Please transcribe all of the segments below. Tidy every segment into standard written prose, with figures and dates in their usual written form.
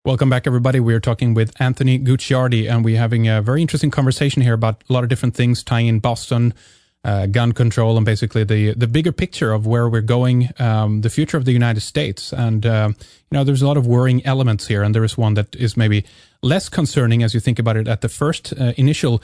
Welcome back, everybody. We're talking with Anthony Gucciardi, and we're having a very interesting conversation here about a lot of different things tying in Boston, gun control, and basically the bigger picture of where we're going, the future of the United States. And, there's a lot of worrying elements here, and there is one that is maybe less concerning as you think about it at the first initial,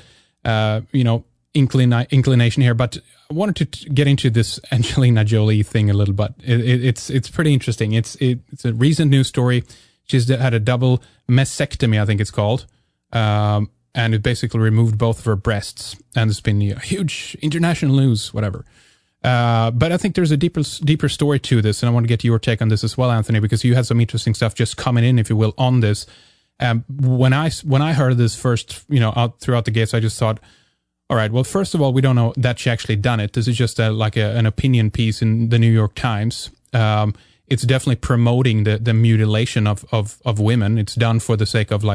inclination here. But I wanted to get into this Angelina Jolie thing a little bit. It's pretty interesting. It's a recent news story. She's had a double mastectomy, I think it's called, and it basically removed both of her breasts. And it's been a huge international news, whatever. But I think there's a deeper story to this, and I want to get your take on this as well, Anthony, because you had some interesting stuff just coming in, if you will, on this. When I heard this first, out throughout the gates, I just thought, all right, well, first of all, we don't know that she actually done it. This is just an opinion piece in the New York Times. It's definitely promoting the mutilation of women. It's done for the sake of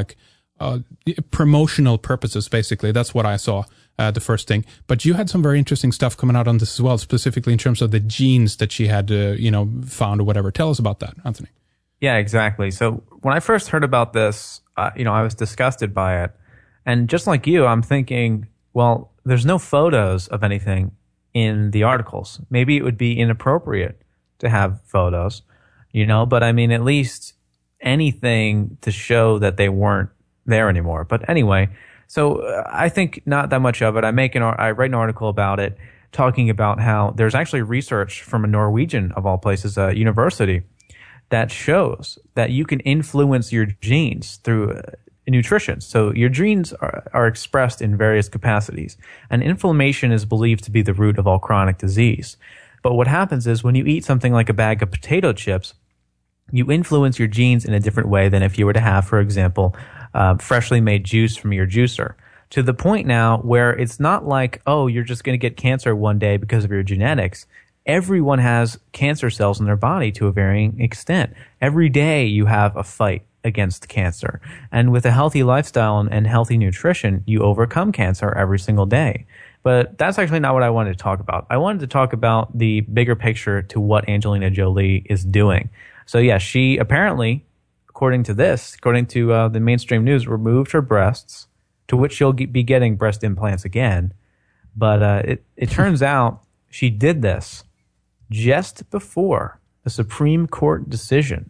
promotional purposes, basically. That's what I saw, the first thing. But you had some very interesting stuff coming out on this as well, specifically in terms of the genes that she had, found or whatever. Tell us about that, Anthony. Yeah, exactly. So when I first heard about this, I was disgusted by it. And just like you, I'm thinking, well, there's no photos of anything in the articles. Maybe it would be inappropriate to have photos, but I mean, at least anything to show that they weren't there anymore. But anyway, so I think not that much of it. I write an article about it, talking about how there's actually research from a Norwegian, of all places, university, that shows that you can influence your genes through nutrition. So your genes are expressed in various capacities, and inflammation is believed to be the root of all chronic disease. But what happens is when you eat something like a bag of potato chips, you influence your genes in a different way than if you were to have, for example, freshly made juice from your juicer. To the point now where it's not like, oh, you're just going to get cancer one day because of your genetics. Everyone has cancer cells in their body to a varying extent. Every day you have a fight against cancer. And with a healthy lifestyle and healthy nutrition, you overcome cancer every single day. But that's actually not what I wanted to talk about. I wanted to talk about the bigger picture to what Angelina Jolie is doing. So yeah, she apparently, according to the mainstream news, removed her breasts, to which she'll be getting breast implants again. But it turns out she did this just before a Supreme Court decision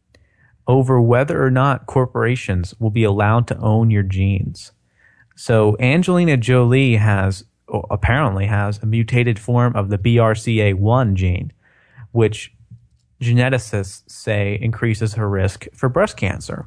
over whether or not corporations will be allowed to own your genes. So Angelina Jolie apparently has a mutated form of the BRCA1 gene, which geneticists say increases her risk for breast cancer.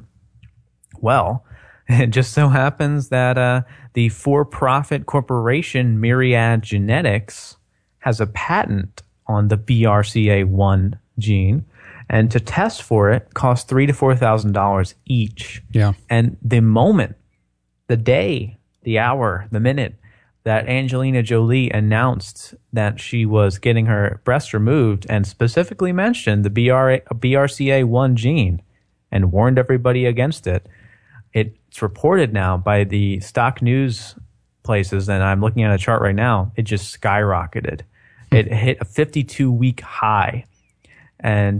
Well, it just so happens that the for-profit corporation Myriad Genetics has a patent on the BRCA1 gene, and to test for it costs $3,000 to $4,000 each. Yeah. And the moment, the day, the hour, the minute that Angelina Jolie announced that she was getting her breast removed and specifically mentioned the BRCA1 gene and warned everybody against it, it's reported now by the stock news places, and I'm looking at a chart right now, it just skyrocketed. It hit a 52-week high, and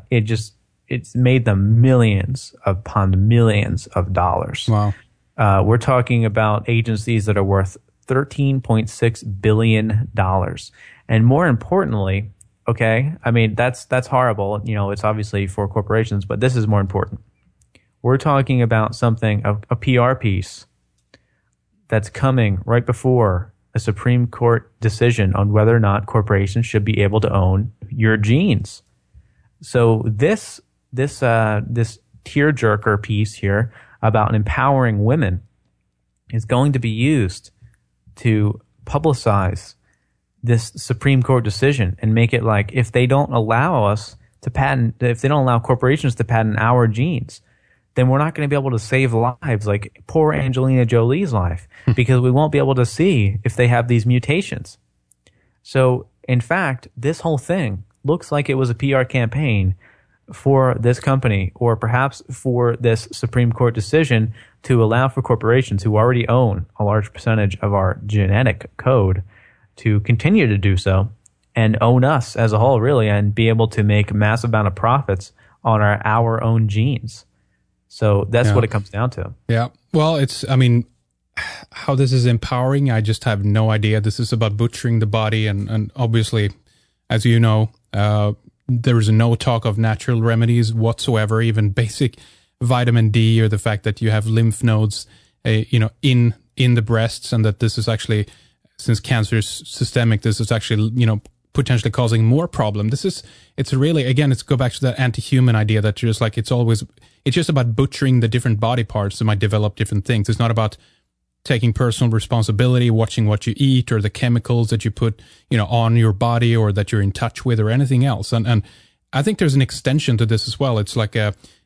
it's made them millions upon millions of dollars. Wow. We're talking about agencies that are worth $13.6 billion. And more importantly, okay, I mean, that's horrible. It's obviously for corporations, but this is more important. We're talking about something, a PR piece that's coming right before a Supreme Court decision on whether or not corporations should be able to own your genes. So this tearjerker piece here about empowering women is going to be used to publicize this Supreme Court decision and make it like, if they don't allow corporations to patent our genes, then we're not going to be able to save lives like poor Angelina Jolie's life, because we won't be able to see if they have these mutations. So, in fact, this whole thing looks like it was a PR campaign for this company, or perhaps for this Supreme Court decision to allow for corporations who already own a large percentage of our genetic code to continue to do so and own us as a whole, really, and be able to make a massive amount of profits on our own genes. So that's what it comes down to. Yeah. Well, I mean, how this is empowering, I just have no idea. This is about butchering the body. And obviously, as you know, there is no talk of natural remedies whatsoever, even basic vitamin D, or the fact that you have lymph nodes, in the breasts, and that this is actually, since cancer is systemic, this is actually, potentially causing more problem. It's really, again, it's go back to that anti-human idea that you're just like, it's just about butchering the different body parts that might develop different things. It's not about taking personal responsibility, watching what you eat, or the chemicals that you put, on your body, or that you're in touch with, or anything else. And I think there's an extension to this as well. It's like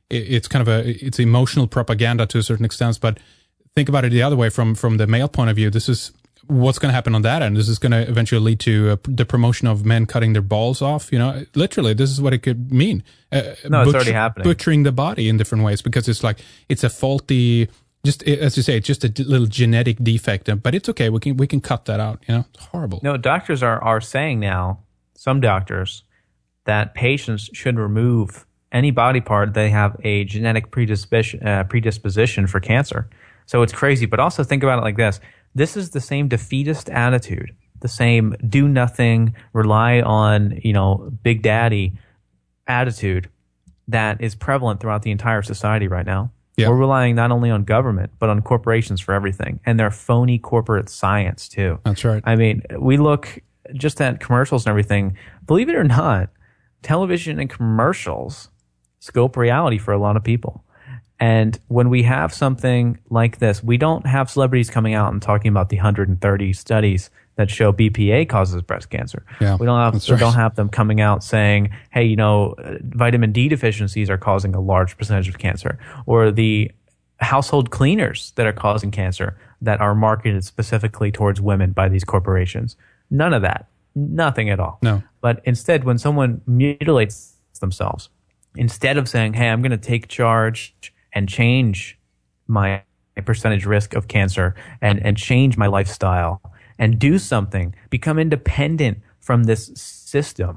it's emotional propaganda to a certain extent, but think about it the other way from the male point of view. This is what's going to happen on that end. This is going to eventually lead to the promotion of men cutting their balls off. Literally, this is what it could mean. It's already happening. Butchering the body in different ways, because it's a faulty, just as you say, it's just a little genetic defect. But it's okay. We can cut that out. It's horrible. No, doctors are saying now, some doctors, that patients should remove any body part they have a genetic predisposition for cancer. So it's crazy. But also think about it like this. This is the same defeatist attitude, the same do nothing, rely on, Big Daddy attitude that is prevalent throughout the entire society right now. Yep. We're relying not only on government, but on corporations for everything. And their phony corporate science, too. That's right. I mean, we look just at commercials and everything. Believe it or not, television and commercials scope reality for a lot of people. And when we have something like this, we don't have celebrities coming out and talking about the 130 studies that show BPA causes breast cancer. Yeah, we don't have them coming out saying, hey, vitamin D deficiencies are causing a large percentage of cancer, or the household cleaners that are causing cancer that are marketed specifically towards women by these corporations. None of that. Nothing at all. No. But instead, when someone mutilates themselves, instead of saying, hey, I'm going to take charge and change my percentage risk of cancer and change my lifestyle and do something, become independent from this system.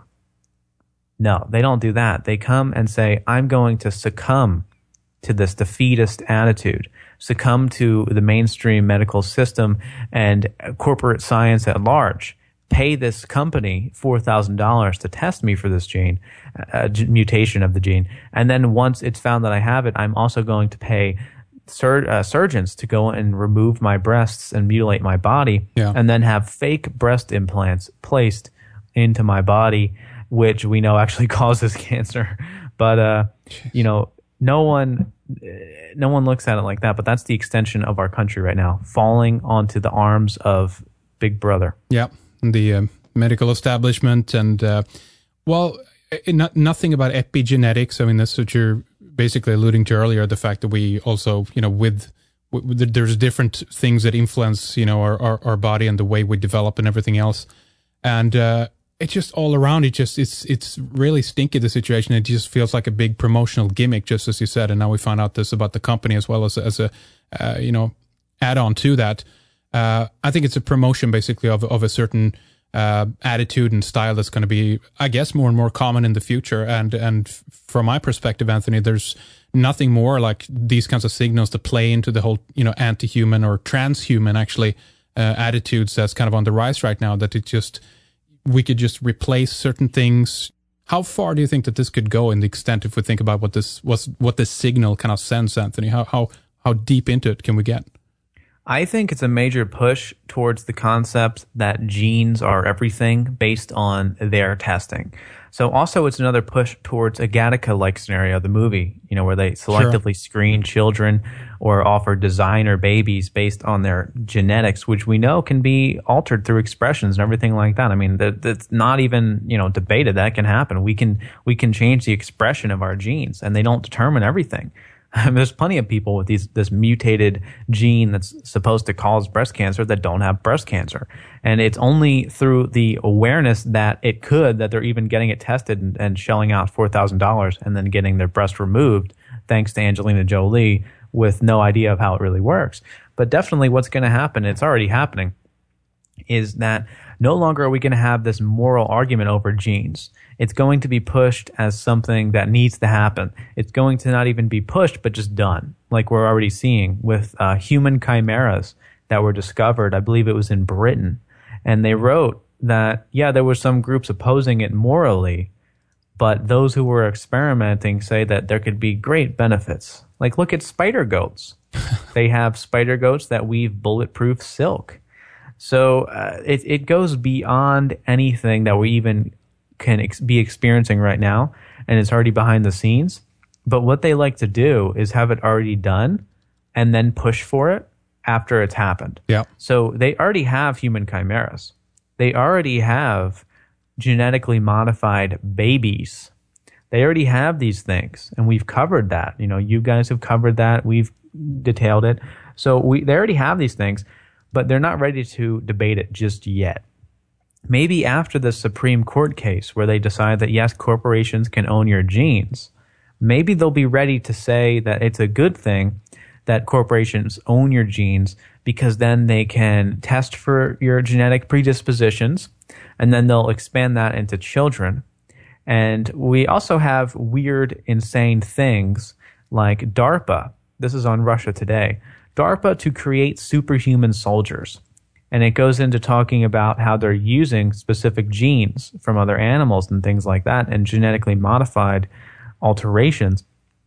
No, they don't do that. They come and say, I'm going to succumb to this defeatist attitude, succumb to the mainstream medical system and corporate science at large, pay this company $4,000 to test me for this gene, mutation of the gene. And then once it's found that I have it, I'm also going to pay surgeons to go and remove my breasts and mutilate my body, and then have fake breast implants placed into my body, which we know actually causes cancer. But, no one looks at it like that. But that's the extension of our country right now, falling onto the arms of Big Brother. Yeah. The medical establishment, and nothing about epigenetics. I mean, that's what you're basically alluding to earlier, the fact that we also, there's different things that influence, our body and the way we develop and everything else. And it's just all around. It's really stinky, the situation. It just feels like a big promotional gimmick, just as you said. And now we found out this about the company as well as a add-on to that. I think it's a promotion basically of a certain attitude and style that's going to be, I guess, more and more common in the future. And from my perspective, Anthony, there's nothing more like these kinds of signals to play into the whole, anti-human or transhuman actually attitudes that's kind of on the rise right now. That we could just replace certain things. How far do you think that this could go in the extent, if we think about what this signal kind of sends, Anthony? How deep into it can we get? I think it's a major push towards the concept that genes are everything based on their testing. So also it's another push towards a Gattaca-like scenario, the movie, where they selectively screen children or offer designer babies based on their genetics, which we know can be altered through expressions and everything like that. I mean, that's not even, debated. That can happen. We can change the expression of our genes, and they don't determine everything. There's plenty of people with this mutated gene that's supposed to cause breast cancer that don't have breast cancer. And it's only through the awareness that it could that they're even getting it tested and shelling out $4,000 and then getting their breast removed, thanks to Angelina Jolie, with no idea of how it really works. But definitely what's going to happen, it's already happening, is that no longer are we going to have this moral argument over genes. It's going to be pushed as something that needs to happen. It's going to not even be pushed, but just done, like we're already seeing with human chimeras that were discovered. I believe it was in Britain. And they wrote that, yeah, there were some groups opposing it morally, but those who were experimenting say that there could be great benefits. Like, look at spider goats. They have spider goats that weave bulletproof silk. So it goes beyond anything that we even can be experiencing right now, and it's already behind the scenes. But what they like to do is have it already done and then push for it after it's happened. Yeah. So they already have human chimeras. They already have genetically modified babies. They already have these things, and we've covered that. You know, you guys have covered that. We've detailed it. So they already have these things, but they're not ready to debate it just yet. Maybe after the Supreme Court case where they decide that, yes, corporations can own your genes, maybe they'll be ready to say that it's a good thing that corporations own your genes, because then they can test for your genetic predispositions, and then they'll expand that into children. And we also have weird, insane things like DARPA. This is on Russia Today. DARPA to create superhuman soldiers. And it goes into talking about how they're using specific genes from other animals and things like that, and genetically modified alterations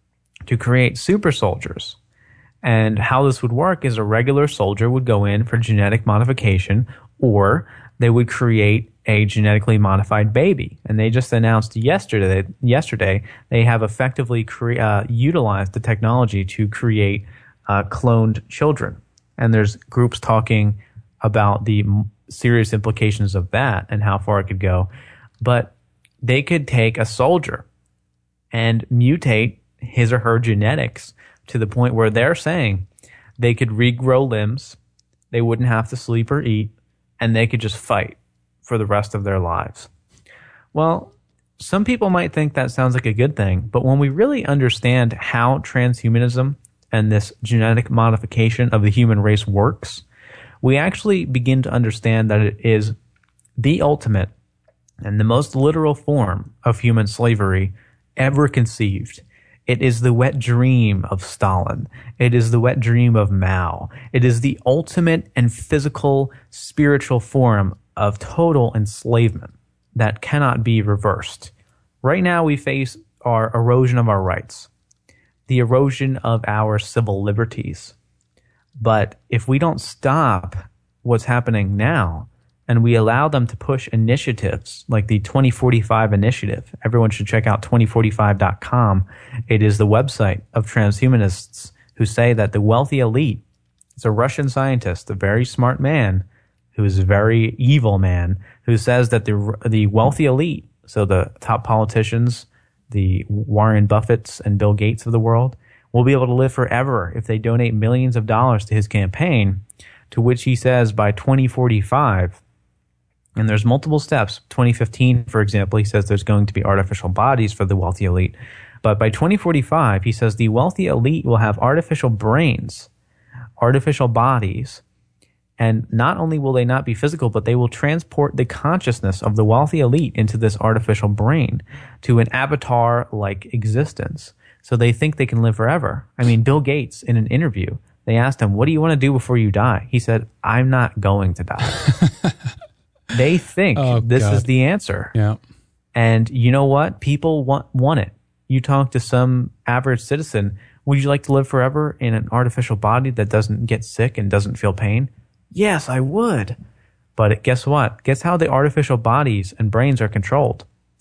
to create super soldiers. And how this would work is a regular soldier would go in for genetic modification, or they would create a genetically modified baby. And they just announced yesterday they have effectively utilized the technology to create cloned children. And there's groups talking about the serious implications of that and how far it could go. But they could take a soldier and mutate his or her genetics to the point where they're saying they could regrow limbs, they wouldn't have to sleep or eat, and they could just fight for the rest of their lives. Well, some people might think that sounds like a good thing, but when we really understand how transhumanism and this genetic modification of the human race works, we actually begin to understand that it is the ultimate and the most literal form of human slavery ever conceived. It is the wet dream of Stalin. It is the wet dream of Mao. It is the ultimate and physical, spiritual form of total enslavement that cannot be reversed. Right now we face our erosion of our rights, the erosion of our civil liberties. But if we don't stop what's happening now, and we allow them to push initiatives like the 2045 initiative. Everyone should check out 2045.com. It is the website of transhumanists who say that the wealthy elite, it's a Russian scientist, a very smart man, who is a very evil man, who says that the wealthy elite, so the top politicians, the Warren Buffetts and Bill Gates of the world, will be able to live forever if they donate millions of dollars to his campaign, to which he says by 2045, and there's multiple steps. 2015, for example, he says there's going to be artificial bodies for the wealthy elite. But by 2045, he says the wealthy elite will have artificial brains, artificial bodies, and not only will they not be physical, but they will transport the consciousness of the wealthy elite into this artificial brain to an avatar-like existence. So they think they can live forever. I mean, Bill Gates, in an interview, they asked him, what do you want to do before you die? He said, I'm not going to die. They think this is the answer. Yeah. And you know what? People want it. You talk to some average citizen, would you like to live forever in an artificial body that doesn't get sick and doesn't feel pain? Yes, I would. But guess what? Guess how the artificial bodies and brains are controlled?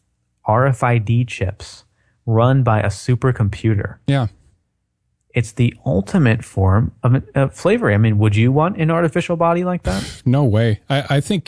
RFID chips run by a supercomputer. Yeah. It's the ultimate form of slavery. I mean, would you want an artificial body like that? No way. I think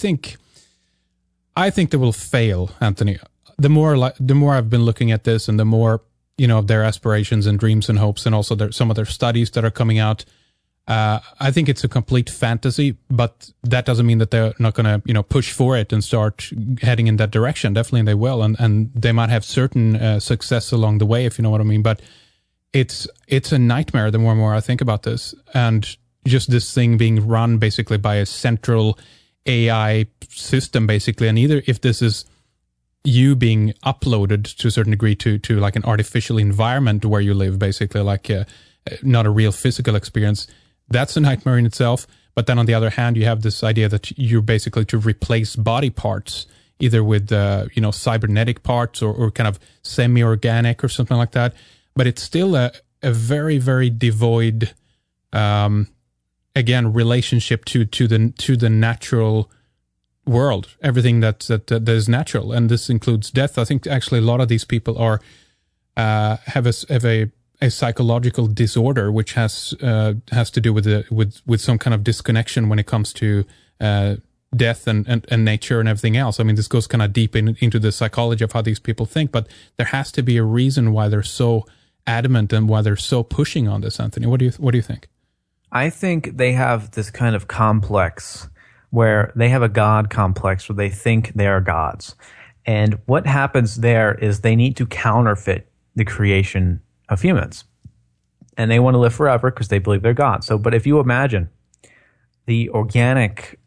they will fail, Anthony. The more I've been looking at this, and the more of their aspirations and dreams and hopes, and also some of their studies that are coming out, I think it's a complete fantasy. But that doesn't mean that they're not going to push for it and start heading in that direction. Definitely, they will, and they might have certain success along the way, if you know what I mean. But it's a nightmare the more and more I think about this, and just this thing being run basically by a central AI system basically, and either if this is you being uploaded to a certain degree to like an artificial environment where you live, basically, like not a real physical experience, that's a nightmare in itself. But then on the other hand, you have this idea that you're basically to replace body parts, either with cybernetic parts or kind of semi-organic or something like that. But it's still a very, very devoid, again, relationship to the natural world, everything that is natural, and this includes death. I think actually a lot of these people are have a psychological disorder, which has to do with some kind of disconnection when it comes to death and nature and everything else. I mean, this goes kind of deep into the psychology of how these people think, but there has to be a reason why they're so adamant and why they're so pushing on this. Anthony, what do you think? I think they have this kind of complex where they have a God complex where they think they are gods. And what happens there is they need to counterfeit the creation of humans. And they want to live forever because they believe they're gods. So, but if you imagine the organic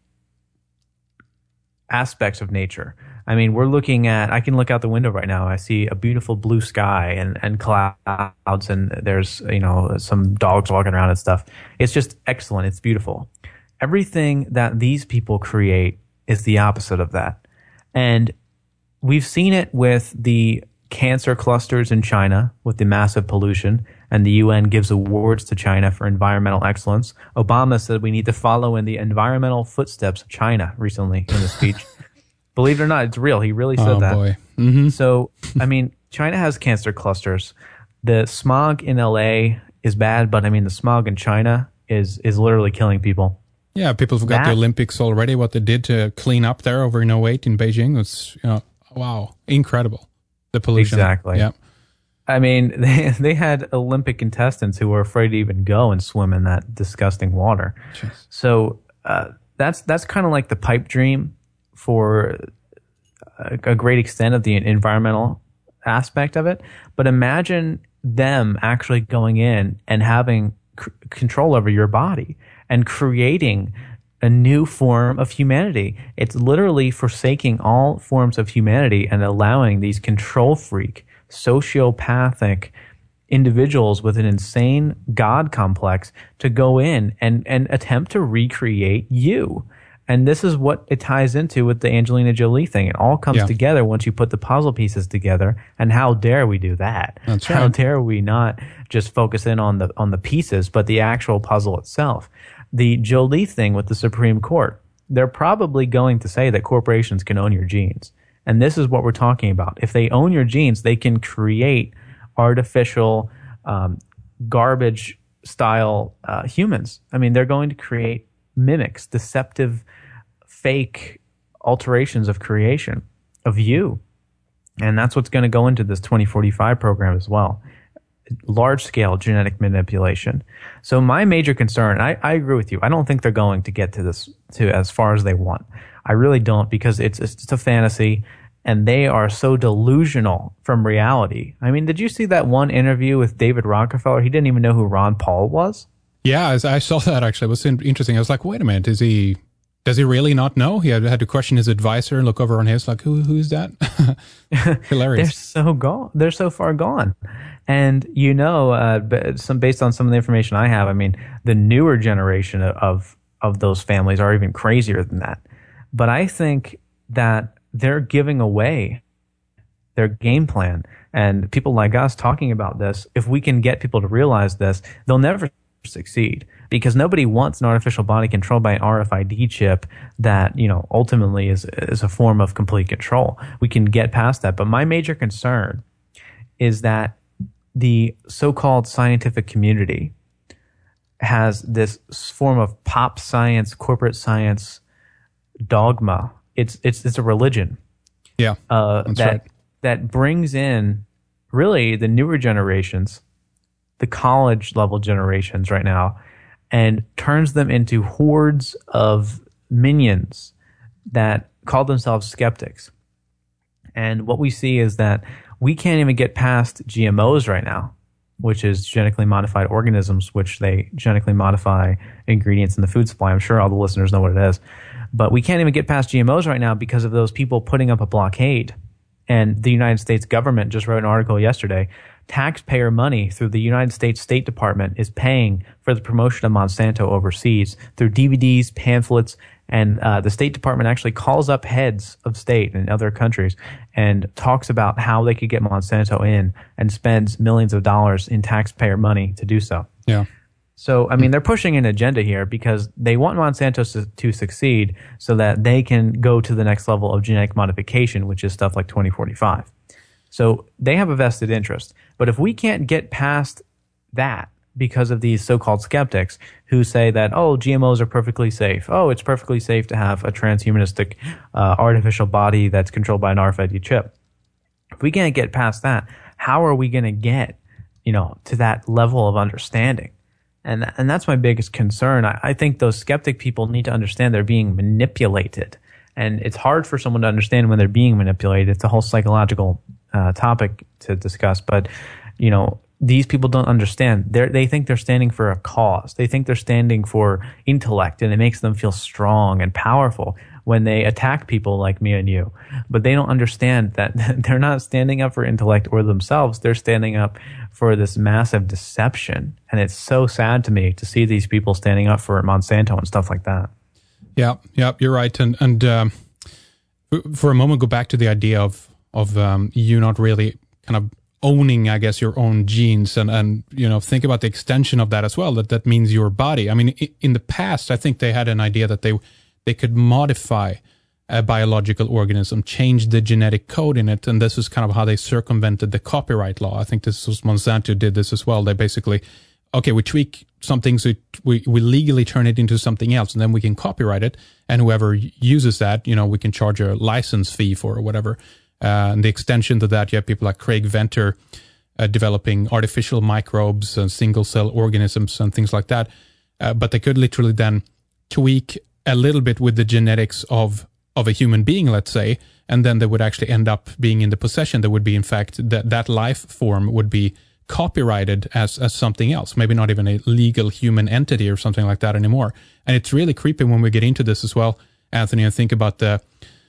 aspects of nature, I mean, I can look out the window right now. I see a beautiful blue sky and clouds, and there's, some dogs walking around and stuff. It's just excellent. It's beautiful. Everything that these people create is the opposite of that. And we've seen it with the cancer clusters in China with the massive pollution, and the UN gives awards to China for environmental excellence. Obama said we need to follow in the environmental footsteps of China recently in a speech. Believe it or not, it's real. He really said that. Boy. Mm-hmm. So, I mean, China has cancer clusters. The smog in LA is bad, but I mean, the smog in China is literally killing people. Yeah, people forgot the Olympics already, what they did to clean up there over in 2008 in Beijing. Was, wow, incredible. The pollution. Exactly. Yeah. I mean, they had Olympic contestants who were afraid to even go and swim in that disgusting water. Jeez. So that's kind of like the pipe dream for a great extent of the environmental aspect of it. But imagine them actually going in and having control over your body and creating a new form of humanity. It's literally forsaking all forms of humanity and allowing these control freak, sociopathic individuals with an insane God complex to go in and attempt to recreate you. And this is what it ties into with the Angelina Jolie thing. It all comes together once you put the puzzle pieces together. And how dare we do that? That's right. How dare we not just focus in on the pieces, but the actual puzzle itself? The Jolie thing with the Supreme Court, they're probably going to say that corporations can own your genes. And this is what we're talking about. If they own your genes, they can create artificial, garbage style humans. I mean, they're going to create mimics, deceptive, fake alterations of creation of you. And that's what's going to go into this 2045 program as well. Large scale genetic manipulation. So my major concern, I agree with you. I don't think they're going to get to as far as they want. I really don't, because it's a fantasy and they are so delusional from reality. I mean, did you see that one interview with David Rockefeller? He didn't even know who Ron Paul was. Yeah, I saw that actually. It was interesting. I was like, wait a minute, does he really not know? He had to question his advisor and look over on his, like, who's that? Hilarious. They're so gone. They're so far gone. And based on some of the information I have, I mean, the newer generation of those families are even crazier than that. But I think that they're giving away their game plan. And people like us talking about this, if we can get people to realize this, they'll never succeed, because nobody wants an artificial body controlled by an RFID chip that, ultimately is a form of complete control. We can get past that. But my major concern is that the so-called scientific community has this form of pop science, corporate science dogma. It's a religion. Yeah. That brings in really the newer generations, the college level generations right now, and turns them into hordes of minions that call themselves skeptics. And what we see is that we can't even get past GMOs right now, which is genetically modified organisms, which they genetically modify ingredients in the food supply. I'm sure all the listeners know what it is. But we can't even get past GMOs right now because of those people putting up a blockade. And the United States government just wrote an article yesterday. Taxpayer money through the United States State Department is paying for the promotion of Monsanto overseas through DVDs, pamphlets, and the State Department actually calls up heads of state in other countries and talks about how they could get Monsanto in and spends millions of dollars in taxpayer money to do so. Yeah. So, I mean, they're pushing an agenda here because they want Monsanto to succeed so that they can go to the next level of genetic modification, which is stuff like 2045. So they have a vested interest. But if we can't get past that because of these so-called skeptics who say that, oh, GMOs are perfectly safe. Oh, it's perfectly safe to have a transhumanistic artificial body that's controlled by an RFID chip. If we can't get past that, how are we going to get, to that level of understanding? And that's my biggest concern. I think those skeptic people need to understand they're being manipulated. And it's hard for someone to understand when they're being manipulated. It's a whole psychological topic to discuss. But, these people don't understand. They think they're standing for a cause. They think they're standing for intellect, and it makes them feel strong and powerful when they attack people like me and you. But they don't understand that they're not standing up for intellect or themselves. They're standing up for this massive deception. And it's so sad to me to see these people standing up for Monsanto and stuff like that. Yeah, you're right. And for a moment, go back to the idea of you not really kind of owning, I guess, your own genes and think about the extension of that as well. That means your body. I mean, in the past, I think they had an idea that they could modify a biological organism, change the genetic code in it, and this is kind of how they circumvented the copyright law. I think this was Monsanto did this as well. They basically, we tweak something so we legally turn it into something else, and then we can copyright it, and whoever uses that, we can charge a license fee for or whatever. And the extension to that, you have people like Craig Venter developing artificial microbes and single-cell organisms and things like that. But they could literally then tweak a little bit with the genetics of a human being, let's say, and then they would actually end up being in the possession. There would be, in fact, that life form would be copyrighted as something else, maybe not even a legal human entity or something like that anymore. And it's really creepy when we get into this as well, Anthony, and think about the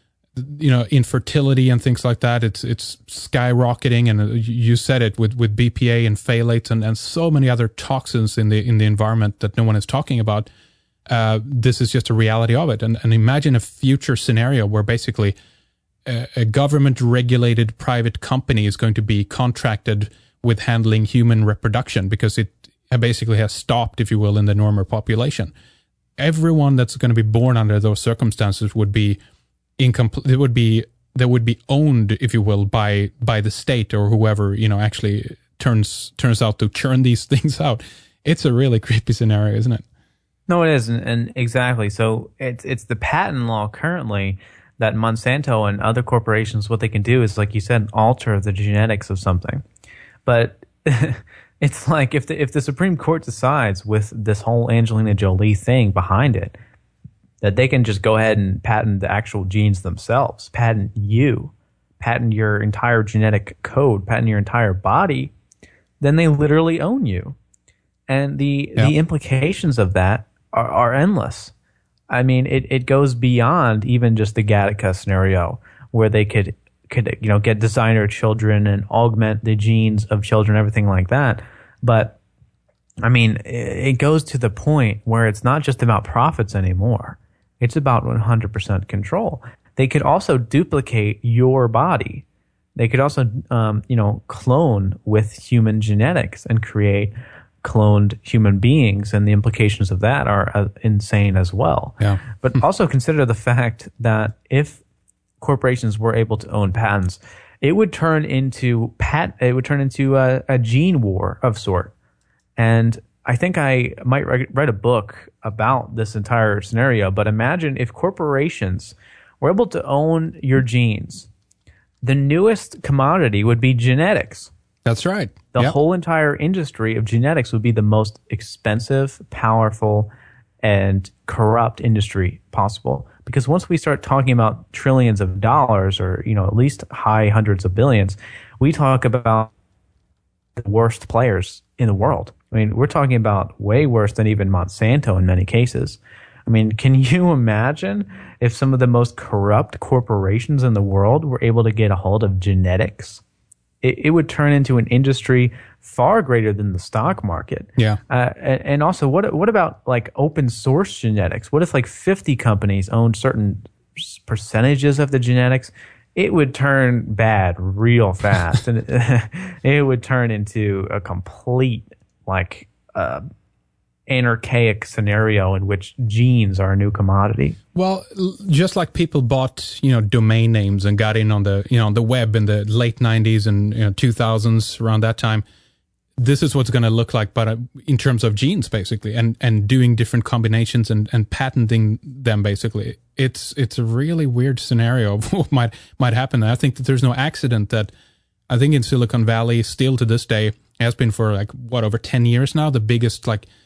infertility and things like that. It's skyrocketing, and you said it with BPA and phthalates and so many other toxins in the environment that no one is talking about. This is just a reality of it. And imagine a future scenario where basically a government-regulated private company is going to be contracted with handling human reproduction because it basically has stopped, if you will, in the normal population. Everyone that's going to be born under those circumstances would be incomplete. They would be owned, if you will, by the state or whoever actually turns out to churn these things out. It's a really creepy scenario, isn't it? No, it is, and exactly. So it's the patent law currently that Monsanto and other corporations, what they can do is, like you said, alter the genetics of something. But it's like if the Supreme Court decides with this whole Angelina Jolie thing behind it, that they can just go ahead and patent the actual genes themselves, patent your entire genetic code, patent your entire body, then they literally own you. And the implications of that are endless. I mean, it goes beyond even just the Gattaca scenario where they could get designer children and augment the genes of children, everything like that. But I mean, it goes to the point where it's not just about profits anymore. It's about 100% control. They could also duplicate your body. They could also, clone with human genetics and create cloned human beings, and the implications of that are insane as well. Yeah. But also consider the fact that if corporations were able to own patents, it would turn into a gene war of sort. And I think I might write a book about this entire scenario, but imagine if corporations were able to own your genes. The newest commodity would be genetics. That's right. The whole entire industry of genetics would be the most expensive, powerful, and corrupt industry possible. Because once we start talking about trillions of dollars or, at least high hundreds of billions, we talk about the worst players in the world. I mean, we're talking about way worse than even Monsanto in many cases. I mean, can you imagine if some of the most corrupt corporations in the world were able to get a hold of genetics? It would turn into an industry far greater than the stock market. Yeah. And also, what about like open source genetics? What if like 50 companies owned certain percentages of the genetics? It would turn bad real fast, and it would turn into a complete like anarchaic scenario in which genes are a new commodity. Well, just like people bought, domain names and got in on the, on the web in the late 90s and 2000s, around that time, this is what's going to look like, but in terms of genes, basically, and doing different combinations and patenting them, basically. It's a really weird scenario of what might happen. And I think that there's no accident that I think in Silicon Valley, still to this day, has been for over 10 years now, the biggest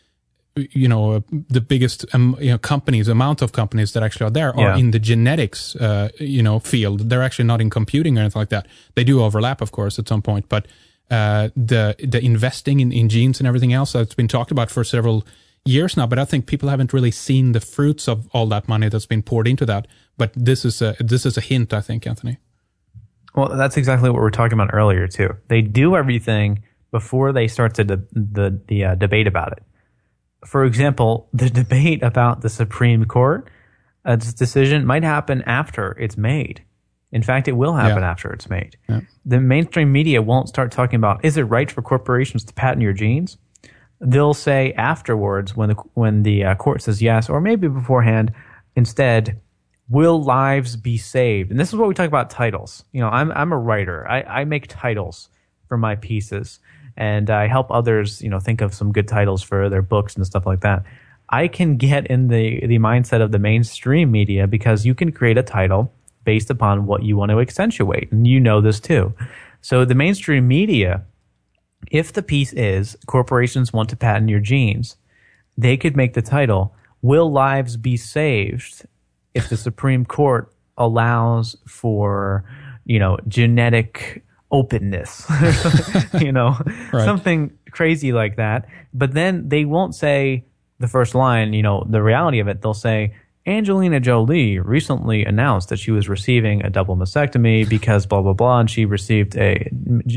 companies, amount of companies that actually are there are in the genetics, field. They're actually not in computing or anything like that. They do overlap, of course, at some point, but the investing in genes and everything else that's been talked about for several years now. But I think people haven't really seen the fruits of all that money that's been poured into that. But this is a hint, I think, Anthony. Well, that's exactly what we were talking about earlier too. They do everything before they start the debate about it. For example, the debate about the Supreme Court decision might happen after it's made. In fact, it will happen after it's made. Yeah. The mainstream media won't start talking about, is it right for corporations to patent your genes? They'll say afterwards, when the court says yes, or maybe beforehand, instead, will lives be saved? And this is what we talk about titles. I'm a writer. I make titles for my pieces. And I help others, think of some good titles for their books and stuff like that. I can get in the mindset of the mainstream media because you can create a title based upon what you want to accentuate. And you know this too. So the mainstream media, if the piece is corporations want to patent your genes, they could make the title, will lives be saved if the Supreme Court allows for, genetic openness, right. Something crazy like that. But then they won't say the first line, the reality of it. They'll say, Angelina Jolie recently announced that she was receiving a double mastectomy because blah, blah, blah, and she received a,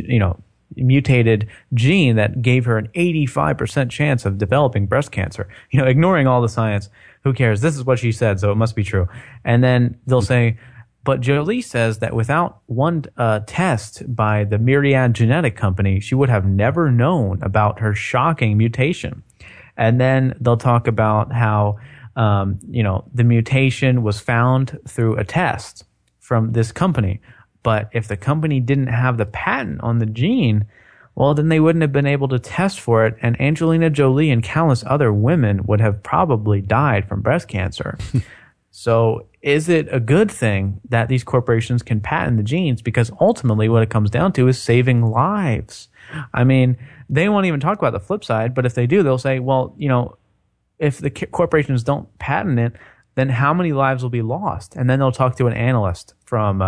mutated gene that gave her an 85% chance of developing breast cancer. Ignoring all the science, who cares? This is what she said, so it must be true. And then they'll say, but Jolie says that without one test by the Myriad Genetic Company, she would have never known about her shocking mutation. And then they'll talk about how, the mutation was found through a test from this company. But if the company didn't have the patent on the gene, well, then they wouldn't have been able to test for it. And Angelina Jolie and countless other women would have probably died from breast cancer. So is it a good thing that these corporations can patent the genes? Because ultimately what it comes down to is saving lives. I mean, they won't even talk about the flip side, but if they do, they'll say, well, if the corporations don't patent it, then how many lives will be lost? And then they'll talk to an analyst from,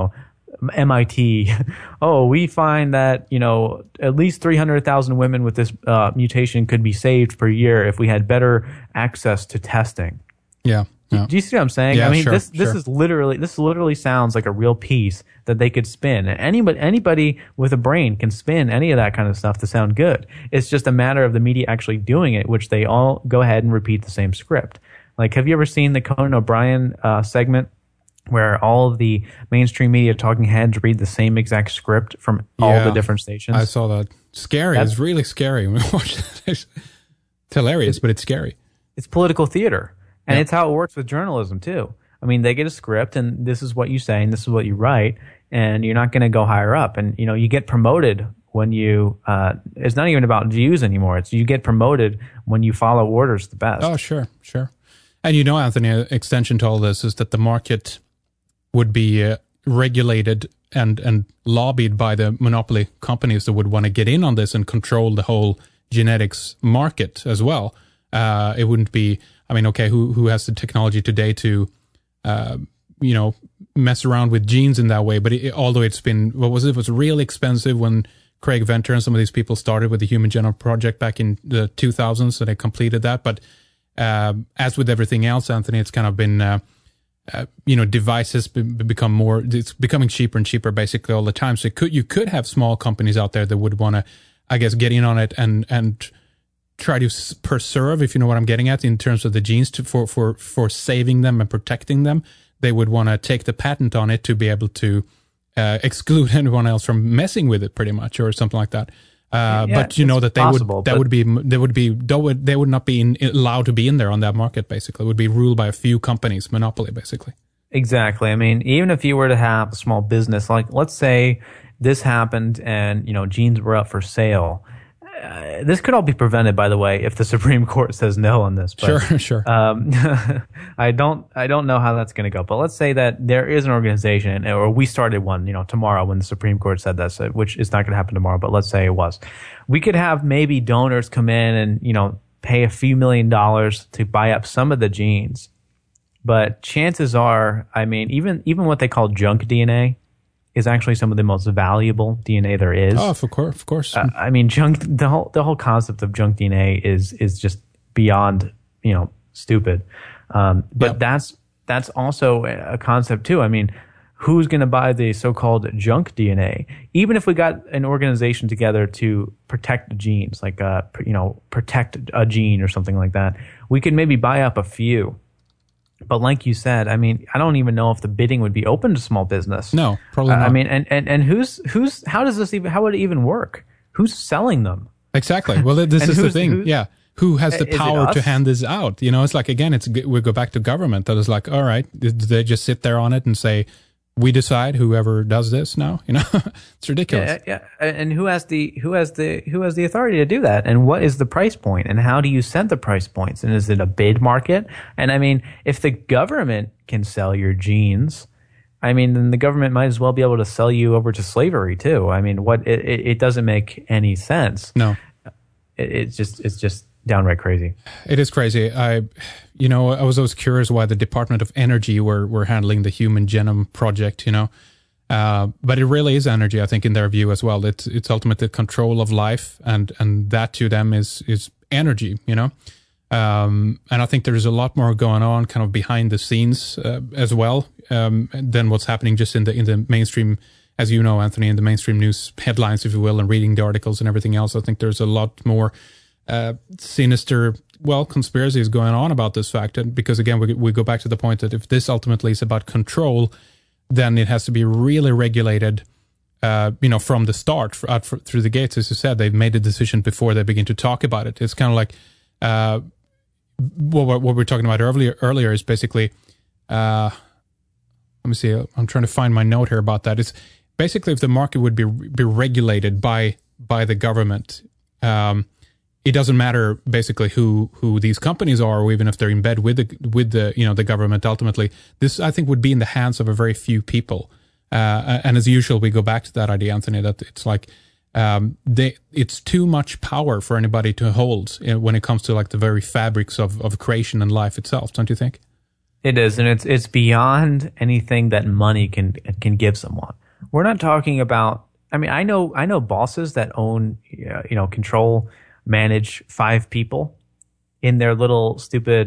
MIT. Oh, we find that, at least 300,000 women with this mutation could be saved per year if we had better access to testing. Yeah. Do you see what I'm saying? Yeah, I mean, sure, this is literally sounds like a real piece that they could spin. And anybody with a brain can spin any of that kind of stuff to sound good. It's just a matter of the media actually doing it, which they all go ahead and repeat the same script. Like, have you ever seen the Conan O'Brien segment where all of the mainstream media talking heads read the same exact script from all the different stations? I saw that. Scary. It's really scary when we watch that. It's hilarious, but it's scary. It's political theater. And it's how it works with journalism, too. I mean, they get a script, and this is what you say, and this is what you write, and you're not going to go higher up. And, you get promoted when you it's not even about views anymore. It's you get promoted when you follow orders the best. Oh, sure. And Anthony, extension to all this is that the market would be regulated and lobbied by the monopoly companies that would want to get in on this and control the whole genetics market as well. It wouldn't be... I mean, okay, who has the technology today to, mess around with genes in that way? But although it's been, it was really expensive when Craig Venter and some of these people started with the Human Genome Project back in the 2000s, so they completed that. But as with everything else, Anthony, it's kind of been devices become more. It's becoming cheaper and cheaper basically all the time. So you could have small companies out there that would want to, I guess, get in on it and try to preserve, if you know what I'm getting at, in terms of the genes for saving them and protecting them. They would want to take the patent on it to be able to exclude anyone else from messing with it, pretty much, or something like that. But you know that they would not be allowed to be in there on that market. Basically, it would be ruled by a few companies, monopoly, basically. Exactly. I mean, even if you were to have a small business, like let's say this happened and genes were up for sale. This could all be prevented, by the way, if the Supreme Court says no on this. But, sure. I don't know how that's going to go. But let's say that there is an organization, or we started one, tomorrow when the Supreme Court said this, which is not going to happen tomorrow. But let's say it was. We could have maybe donors come in and pay a few $1 million to buy up some of the genes. But chances are, I mean, even what they call junk DNA is actually some of the most valuable DNA there is. Oh, of course. I mean, the whole concept of junk DNA is just beyond, stupid. But that's also a concept too. I mean, who's going to buy the so-called junk DNA? Even if we got an organization together to protect genes, like protect a gene or something like that, we could maybe buy up a few. But like you said, I mean, I don't even know if the bidding would be open to small business. No, probably not. I mean, and how would it even work? Who's selling them? Exactly. Well, this is the thing. Yeah. Who has the power to hand this out? It's like, again, we go back to government. That is like, all right, they just sit there on it and say, we decide whoever does this now. It's ridiculous. Yeah. And who has the authority to do that? And what is the price point? And how do you set the price points? And is it a bid market? And I mean, if the government can sell your genes, I mean, then the government might as well be able to sell you over to slavery too. I mean, it doesn't make any sense. No, it's just downright crazy. It is crazy. I was always curious why the Department of Energy were handling the Human Genome Project, but it really is energy, I think, in their view as well. It's ultimately control of life, and that to them is energy, and I think there's a lot more going on kind of behind the scenes as well than what's happening just in the mainstream, as you know, Anthony, in the mainstream news headlines, if you will, and reading the articles and everything else. I think there's a lot more sinister, conspiracies going on about this fact. And because again, we go back to the point that if this ultimately is about control, then it has to be really regulated, from the start through the gates. As you said, they've made a decision before they begin to talk about it. It's kind of like what we were talking about earlier is basically, let me see, I'm trying to find my note here about that. It's basically if the market would be regulated by the government, it doesn't matter basically who these companies are, or even if they're in bed with the government. Ultimately, this I think would be in the hands of a very few people. And as usual, we go back to that idea, Anthony, that it's like it's too much power for anybody to hold when it comes to like the very fabrics of creation and life itself. Don't you think? It is, and it's beyond anything that money can give someone. We're not talking about. I mean, I know bosses that own, control, manage 5 people in their little stupid,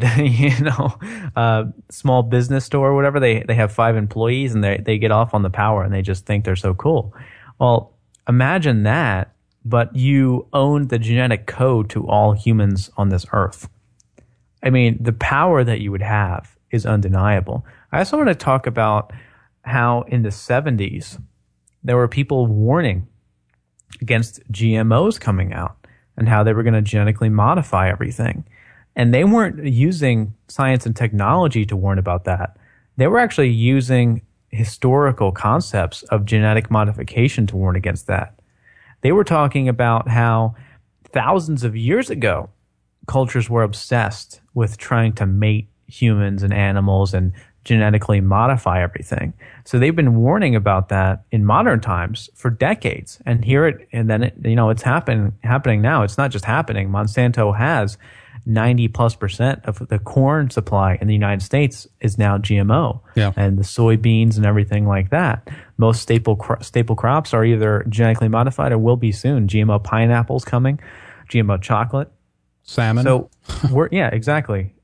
small business store or whatever. They have 5 employees and they get off on the power and they just think they're so cool. Well, imagine that, but you own the genetic code to all humans on this earth. I mean, the power that you would have is undeniable. I also want to talk about how in the 70s, there were people warning against GMOs coming out and how they were going to genetically modify everything. And they weren't using science and technology to warn about that. They were actually using historical concepts of genetic modification to warn against that. They were talking about how thousands of years ago, cultures were obsessed with trying to mate humans and animals and genetically modify everything. So they've been warning about that in modern times for decades. And it's happening now. It's not just happening. Monsanto has 90+% of the corn supply in the United States is now GMO. Yeah. And the soybeans and everything like that. Most staple crops are either genetically modified or will be soon. GMO pineapples coming, GMO chocolate. Salmon. So exactly.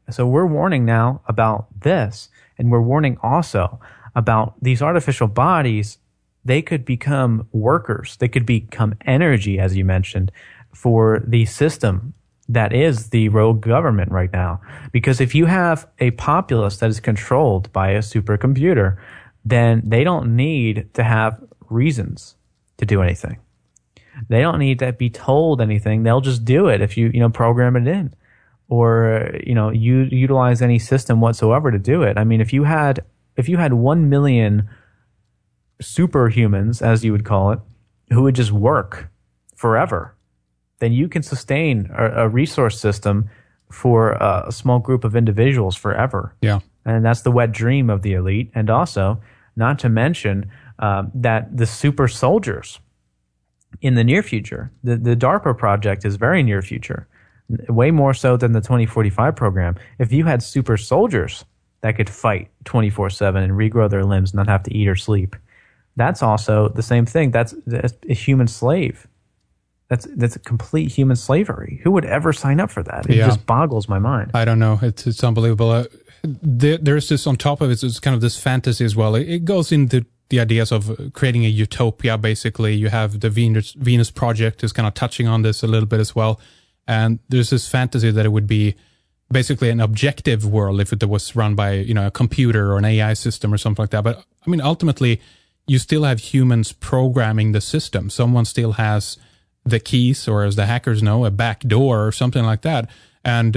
So we're warning now about this, and we're warning also about these artificial bodies. They could become workers. They could become energy, as you mentioned, for the system that is the rogue government right now. Because if you have a populace that is controlled by a supercomputer, then they don't need to have reasons to do anything. They don't need to be told anything. They'll just do it if you program it in, or you utilize any system whatsoever to do it. I mean, if you had 1 million superhumans, as you would call it, who would just work forever, then you can sustain a resource system for a small group of individuals forever. Yeah. And that's the wet dream of the elite. And also, not to mention that the super soldiers in the near future, the DARPA project is very near future, way more so than the 2045 program. If you had super soldiers that could fight 24/7 and regrow their limbs, not have to eat or sleep, that's also the same thing. That's a human slave. That's a complete human slavery. Who would ever sign up for that? It just boggles my mind. I don't know. It's unbelievable. There's this on top of it. It's kind of this fantasy as well. It goes into the ideas of creating a utopia. Basically, you have the Venus Project is kind of touching on this a little bit as well. And there's this fantasy that it would be basically an objective world if it was run by a computer or an AI system or something like that. But I mean, ultimately, you still have humans programming the system. Someone still has the keys, or as the hackers know, a back door or something like that. And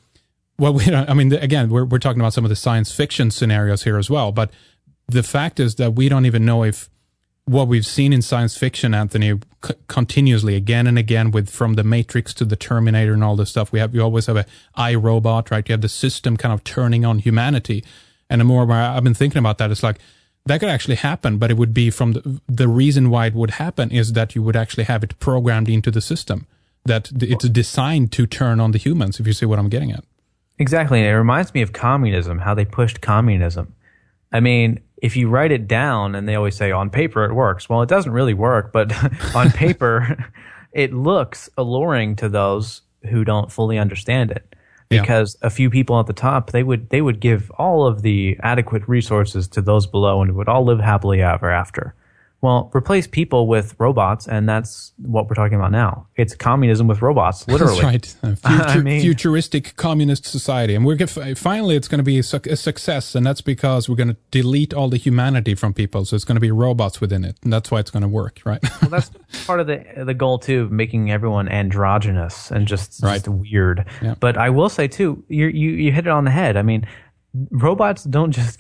again, we're talking about some of the science fiction scenarios here as well. But the fact is that we don't even know if what we've seen in science fiction, Anthony, continuously again and again, from the Matrix to the Terminator and all this stuff, you always have a iRobot, right? You have the system kind of turning on humanity. And the more I've been thinking about that, it's like, that could actually happen, but it would be from the reason why it would happen is that you would actually have it programmed into the system, that it's designed to turn on the humans, if you see what I'm getting at. Exactly. And it reminds me of communism, how they pushed communism. I mean, if you write it down, and they always say on paper it works. Well, it doesn't really work, but on paper it looks alluring to those who don't fully understand it. Because a few people at the top, they would give all of the adequate resources to those below, and would all live happily ever after. Well, replace people with robots, and that's what we're talking about now. It's communism with robots, literally. That's right. Futuristic communist society. And finally, it's going to be a success, and that's because we're going to delete all the humanity from people, so it's going to be robots within it, and that's why it's going to work, right? Well, that's part of the goal, too, making everyone androgynous and just weird. Yeah. But I will say, too, you hit it on the head. I mean, robots don't just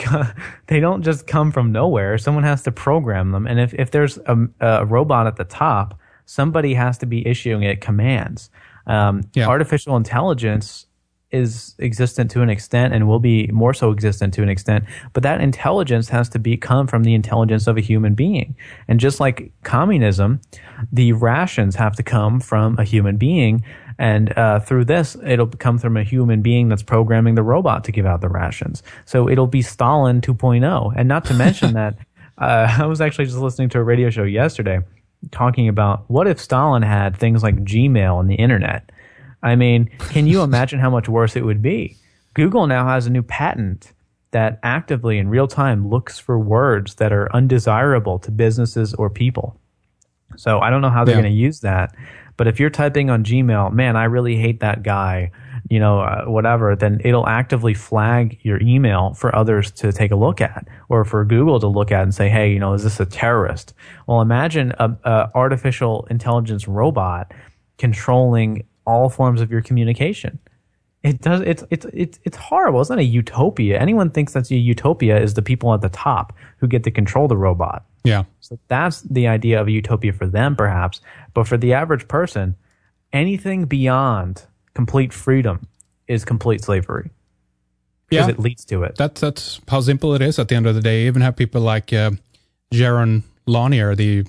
come from nowhere. Someone has to program them, and if there's a robot at the top, somebody has to be issuing it commands. Artificial intelligence is existent to an extent, and will be more so existent to an extent, but that intelligence has to come from the intelligence of a human being. And just like communism, the rations have to come from a human being. And through this, it'll come from a human being that's programming the robot to give out the rations. So it'll be Stalin 2.0. And not to mention that I was actually just listening to a radio show yesterday talking about what if Stalin had things like Gmail and the internet? I mean, can you imagine how much worse it would be? Google now has a new patent that actively in real time looks for words that are undesirable to businesses or people. So I don't know how they're going to use that. But if you're typing on Gmail, man, I really hate that guy, whatever, then it'll actively flag your email for others to take a look at, or for Google to look at and say, hey, is this a terrorist? Well, imagine a artificial intelligence robot controlling all forms of your communication. It's horrible. It's not a utopia. Anyone thinks that's a utopia is the people at the top who get to control the robot. Yeah. So that's the idea of a utopia for them, perhaps. But for the average person, anything beyond complete freedom is complete slavery. Because it leads to it. That's how simple it is at the end of the day. You even have people like Jaron Lanier, the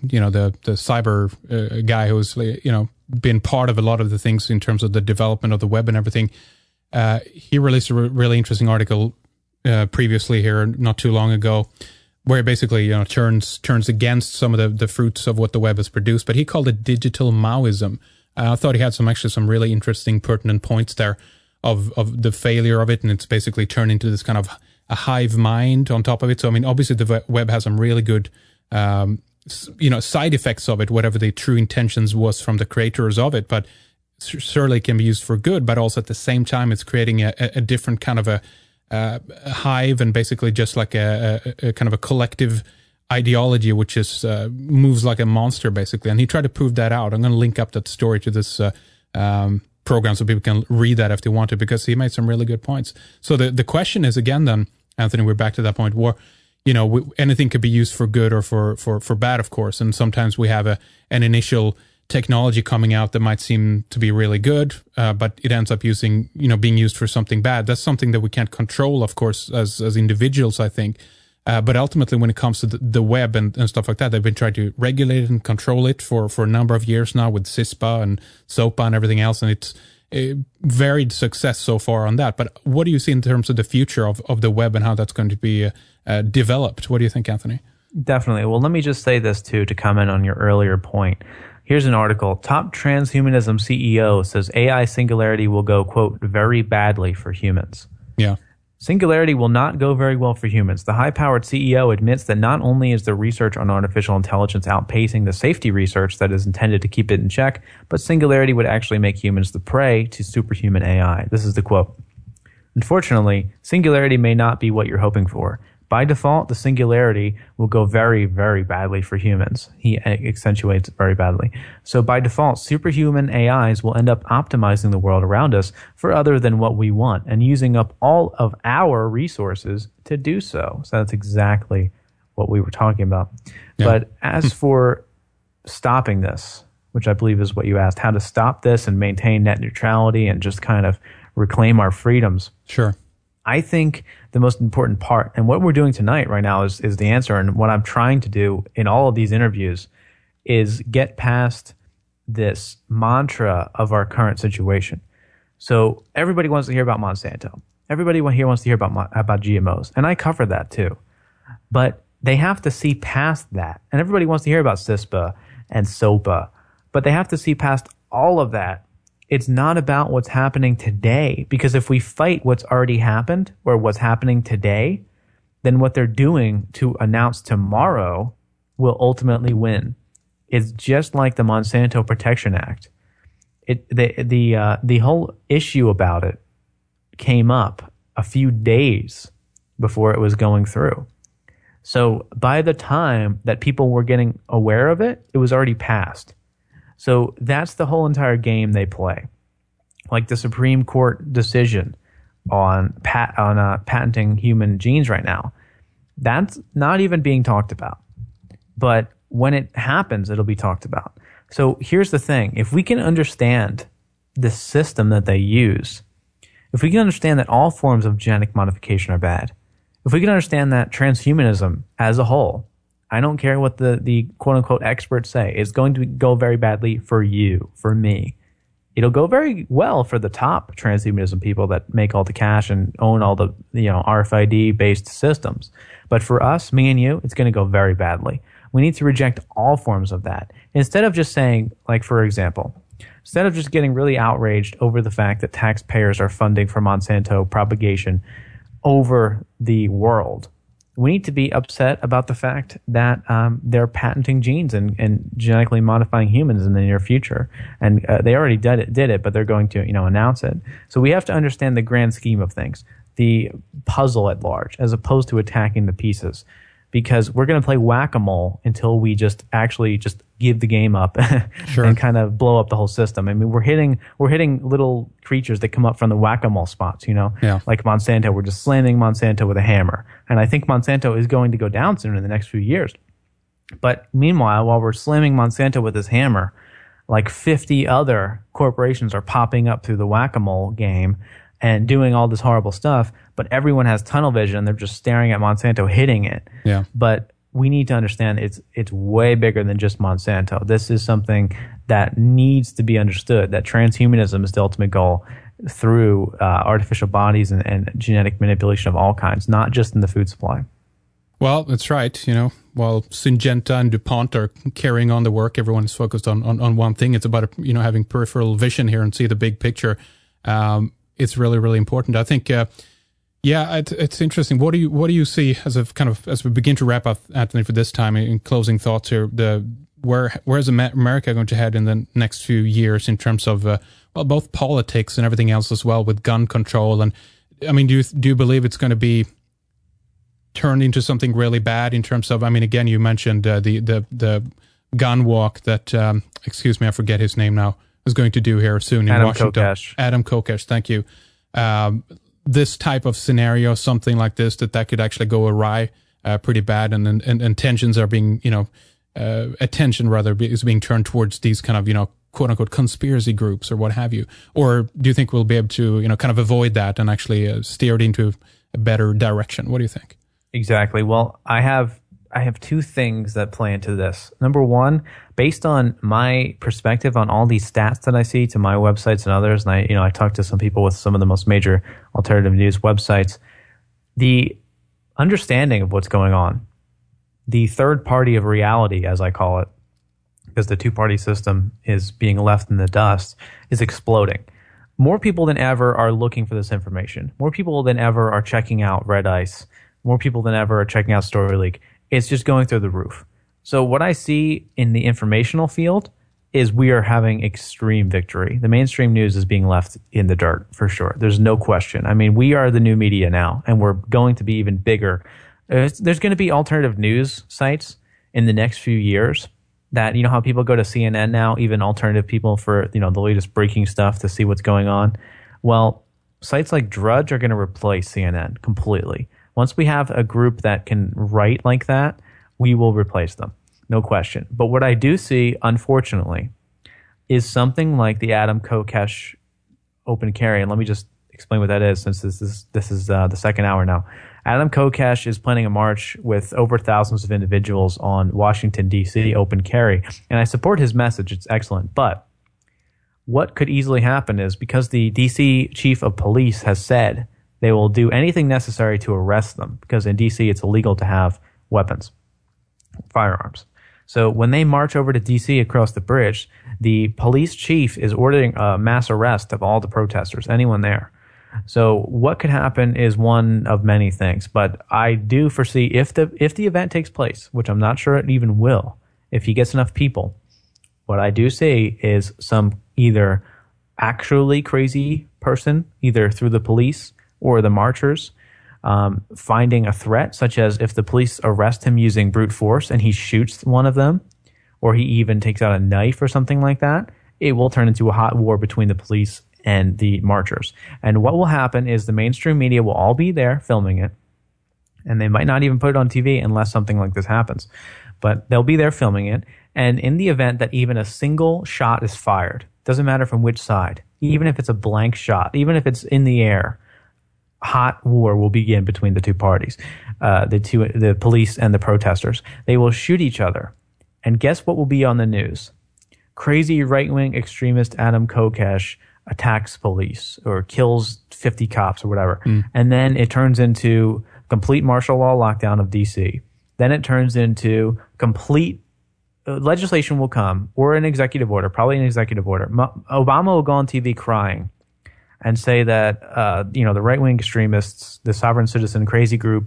cyber guy who's been part of a lot of the things in terms of the development of the web and everything. He released a really interesting article previously here, not too long ago, where it basically turns against some of the fruits of what the web has produced. But he called it digital Maoism. I thought he had some really interesting, pertinent points there of the failure of it, and it's basically turned into this kind of a hive mind on top of it. So I mean, obviously the web has some really good side effects of it, whatever the true intentions was from the creators of it, but certainly can be used for good. But also at the same time, it's creating a different kind of a hive, and basically just like a kind of a collective ideology, which is moves like a monster, basically. And he tried to prove that out. I'm going to link up that story to this program so people can read that if they want to, because he made some really good points. So the question is, again, then, Anthony, we're back to that point where, anything could be used for good or for bad, of course. And sometimes we have an initial technology coming out that might seem to be really good, but it ends up being used for something bad. That's something that we can't control, of course, as individuals, I think. But ultimately, when it comes to the web and stuff like that, they've been trying to regulate it and control it for a number of years now with CISPA and SOPA and everything else. And it's a varied success so far on that. But what do you see in terms of the future of the web and how that's going to be developed? What do you think, Anthony? Definitely. Well, let me just say this, too, to comment on your earlier point. Here's an article. Top transhumanism CEO says AI singularity will go, quote, very badly for humans. Yeah. Singularity will not go very well for humans. The high-powered CEO admits that not only is the research on artificial intelligence outpacing the safety research that is intended to keep it in check, but singularity would actually make humans the prey to superhuman AI. This is the quote. Unfortunately, singularity may not be what you're hoping for. By default, the singularity will go very, very badly for humans. He accentuates very badly. So by default, superhuman AIs will end up optimizing the world around us for other than what we want and using up all of our resources to do so. So that's exactly what we were talking about. Yeah. But as for stopping this, which I believe is what you asked, how to stop this and maintain net neutrality and just kind of reclaim our freedoms. Sure. I think the most important part, and what we're doing tonight right now is the answer, and what I'm trying to do in all of these interviews is get past this mantra of our current situation. So everybody wants to hear about Monsanto. Everybody here wants to hear about GMOs, and I cover that too. But they have to see past that, and everybody wants to hear about CISPA and SOPA, but they have to see past all of that. It's not about what's happening today, because if we fight what's already happened or what's happening today, then what they're doing to announce tomorrow will ultimately win. It's just like the Monsanto Protection Act. The whole issue about it came up a few days before it was going through. So by the time that people were getting aware of it, it was already passed. So that's the whole entire game they play. Like the Supreme Court decision on patenting human genes right now, that's not even being talked about. But when it happens, it'll be talked about. So here's the thing. If we can understand the system that they use, if we can understand that all forms of genetic modification are bad, if we can understand that transhumanism as a whole, I don't care what the quote-unquote experts say, it's going to go very badly for you, for me. It'll go very well for the top transhumanism people that make all the cash and own all the RFID-based systems. But for us, me and you, it's going to go very badly. We need to reject all forms of that. Instead of just saying, like, for example, instead of just getting really outraged over the fact that taxpayers are funding for Monsanto propagation over the world, we need to be upset about the fact that they're patenting genes and genetically modifying humans in the near future. And they already did it, but they're going to announce it. So we have to understand the grand scheme of things, the puzzle at large, as opposed to attacking the pieces. Because we're going to play whack-a-mole until we just give the game up Sure. and kind of blow up the whole system. I mean, we're hitting little creatures that come up from the whack-a-mole spots, Yeah. Like Monsanto. We're just slamming Monsanto with a hammer. And I think Monsanto is going to go down soon in the next few years. But meanwhile, while we're slamming Monsanto with this hammer, like 50 other corporations are popping up through the whack-a-mole game and doing all this horrible stuff, but everyone has tunnel vision. They're just staring at Monsanto, hitting it. Yeah. But we need to understand it's way bigger than just Monsanto. This is something that needs to be understood, that transhumanism is the ultimate goal through artificial bodies and genetic manipulation of all kinds, not just in the food supply. Well, that's right. While Syngenta and DuPont are carrying on the work, everyone is focused on one thing. It's about having peripheral vision here and see the big picture. it's really, really important. I think, it's interesting. What do you see as we begin to wrap up, Anthony, for this time, in closing thoughts here? Where's America going to head in the next few years in terms of both politics and everything else as well, with gun control? And I mean, do you believe it's going to be turned into something really bad in terms of? I mean, again, you mentioned the gun walk that excuse me, I forget his name now, is going to do here soon in Washington. Kokesh. Adam Kokesh, thank you. This type of scenario, something like this, that could actually go awry pretty bad, and tensions are being, attention rather is being turned towards these kind of, quote unquote conspiracy groups or what have you. Or do you think we'll be able to, kind of avoid that and actually steer it into a better direction? What do you think? Exactly. Well, I have two things that play into this. Number one, based on my perspective on all these stats that I see to my websites and others, and I talked to some people with some of the most major alternative news websites, the understanding of what's going on, the third party of reality, as I call it, because the two-party system is being left in the dust, is exploding. More people than ever are looking for this information. More people than ever are checking out Red Ice. More people than ever are checking out StoryLeak. It's just going through the roof. So what I see in the informational field is we are having extreme victory. The mainstream news is being left in the dirt, for sure. There's no question. I mean, we are the new media now, and we're going to be even bigger. There's going to be alternative news sites in the next few years that, how people go to CNN now, even alternative people for, the latest breaking stuff to see what's going on. Well, sites like Drudge are going to replace CNN completely. Once we have a group that can write like that, we will replace them. No question. But what I do see, unfortunately, is something like the Adam Kokesh open carry. And let me just explain what that is, since this is the second hour now. Adam Kokesh is planning a march with over thousands of individuals on Washington, D.C. open carry. And I support his message. It's excellent. But what could easily happen is, because the D.C. chief of police has said they will do anything necessary to arrest them, because in D.C. it's illegal to have weapons, firearms. So when they march over to D.C. across the bridge, the police chief is ordering a mass arrest of all the protesters, anyone there. So what could happen is one of many things. But I do foresee, if the event takes place, which I'm not sure it even will, if he gets enough people, what I do see is some either actually crazy person, either through the police or the marchers, finding a threat, such as if the police arrest him using brute force and he shoots one of them, or he even takes out a knife or something like that, it will turn into a hot war between the police and the marchers. And what will happen is the mainstream media will all be there filming it, and they might not even put it on TV unless something like this happens. But they'll be there filming it, and in the event that even a single shot is fired, doesn't matter from which side, even if it's a blank shot, even if it's in the air, hot war will begin between the two parties, the police and the protesters. They will shoot each other. And guess what will be on the news? Crazy right-wing extremist Adam Kokesh attacks police or kills 50 cops or whatever. And then it turns into complete martial law lockdown of D.C. Then it turns into complete legislation will come, or an executive order, probably an executive order. Obama will go on TV crying and say that, the right-wing extremists, the sovereign citizen crazy group,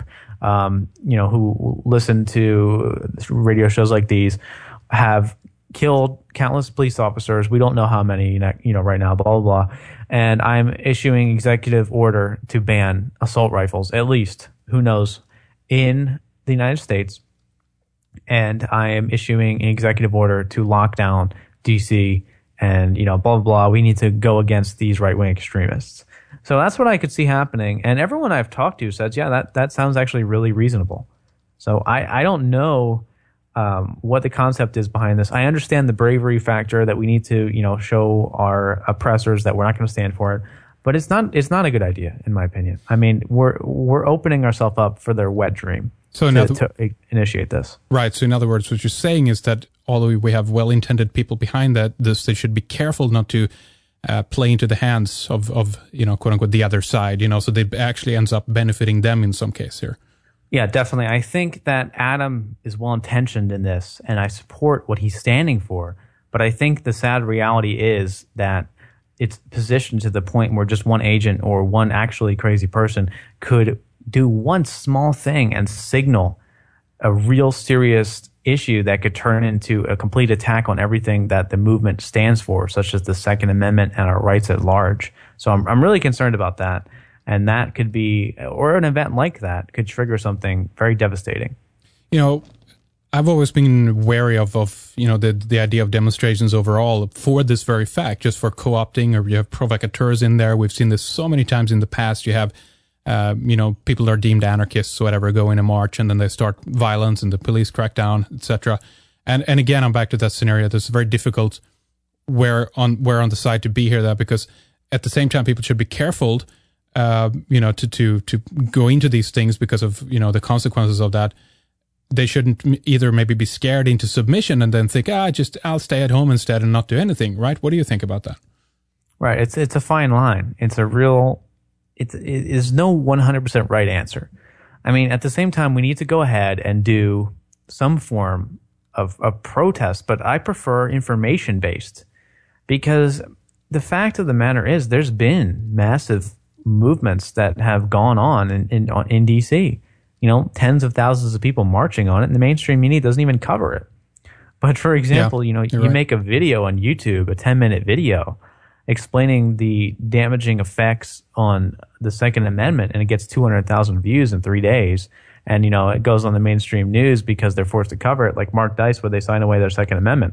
who listen to radio shows like these, have killed countless police officers. We don't know how many, right now, blah, blah, blah. And I'm issuing executive order to ban assault rifles, at least, who knows, in the United States. And I am issuing an executive order to lock down D.C. and, blah, blah, blah. We need to go against these right-wing extremists. So that's what I could see happening. And everyone I've talked to says, yeah, that sounds actually really reasonable. So I don't know what the concept is behind this. I understand the bravery factor that we need to, show our oppressors that we're not going to stand for it. But it's not a good idea, in my opinion. I mean, we're opening ourselves up for their wet dream to initiate this. Right. So in other words, what you're saying is that although we have well-intended people behind they should be careful not to play into the hands of quote unquote the other side, so they actually ends up benefiting them in some case here. Yeah, definitely. I think that Adam is well-intentioned in this, and I support what he's standing for. But I think the sad reality is that it's positioned to the point where just one agent or one actually crazy person could do one small thing and signal a real serious issue that could turn into a complete attack on everything that the movement stands for, such as the Second Amendment and our rights at large. So I'm really concerned about that. And that could be, or an event like that could trigger something very devastating. You know, I've always been wary of the idea of demonstrations overall for this very fact, just for co-opting, or you have provocateurs in there. We've seen this so many times in the past. You have, people are deemed anarchists, whatever, go in a march and then they start violence and the police crack down, etc. And again, I'm back to that scenario. That's very difficult where on the side to be here, that because at the same time, people should be careful, to go into these things because of, the consequences of that. They shouldn't either maybe be scared into submission and then think, I'll stay at home instead and not do anything, right? What do you think about that? Right. It's a fine line. It is no 100% right answer. I mean, at the same time, we need to go ahead and do some form of protest, but I prefer information-based, because the fact of the matter is there's been massive movements that have gone on in DC. Tens of thousands of people marching on it, and the mainstream media doesn't even cover it. But for example, you right. make a video on YouTube, a 10-minute video, explaining the damaging effects on the Second Amendment, and it gets 200,000 views in 3 days. And, it goes on the mainstream news because they're forced to cover it, like Mark Dice, where they sign away their Second Amendment.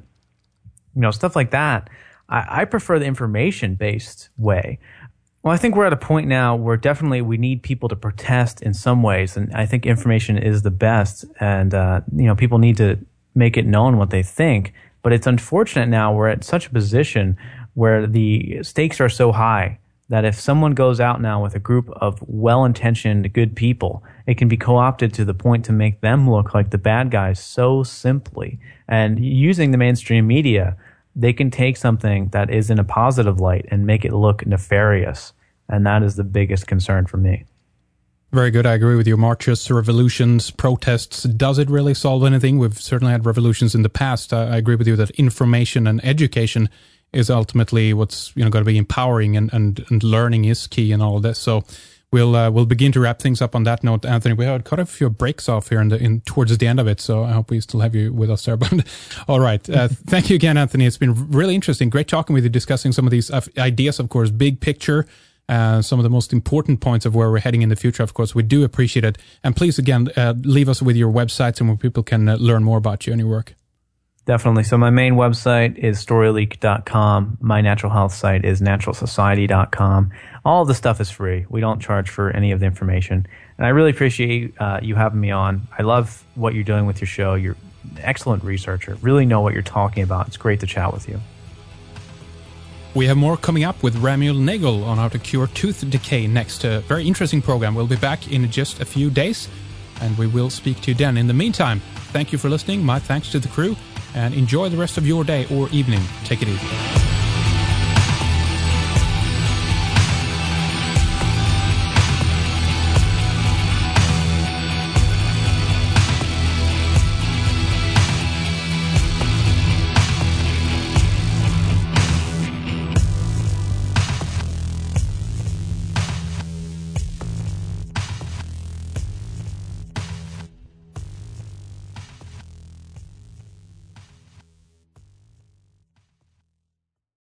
Stuff like that. I prefer the information-based way. Well, I think we're at a point now where definitely we need people to protest in some ways, and I think information is the best, and people need to make it known what they think. But it's unfortunate now we're at such a position where the stakes are so high that if someone goes out now with a group of well-intentioned, good people, it can be co-opted to the point to make them look like the bad guys so simply. And using the mainstream media, they can take something that is in a positive light and make it look nefarious. And that is the biggest concern for me. Very good. I agree with you. Marches, revolutions, protests. Does it really solve anything? We've certainly had revolutions in the past. I agree with you that information and education is ultimately what's going to be empowering, and learning is key in all of this. So we'll begin to wrap things up on that note, Anthony. We had quite a few breaks off here towards the end of it, so I hope we still have you with us there. But all right, thank you again, Anthony. It's been really interesting. Great talking with you, discussing some of these ideas, of course, big picture, some of the most important points of where we're heading in the future. Of course, we do appreciate it. And please, again, leave us with your websites and where people can learn more about you and your work. Definitely. So my main website is storyleak.com. My natural health site is naturalsociety.com. All the stuff is free. We don't charge for any of the information. And I really appreciate you having me on. I love what you're doing with your show. You're an excellent researcher. Really know what you're talking about. It's great to chat with you. We have more coming up with Ramuel Nagel on how to cure tooth decay next. Very interesting program. We'll be back in just a few days, and we will speak to you then. In the meantime, thank you for listening. My thanks to the crew, and enjoy the rest of your day or evening. Take it easy.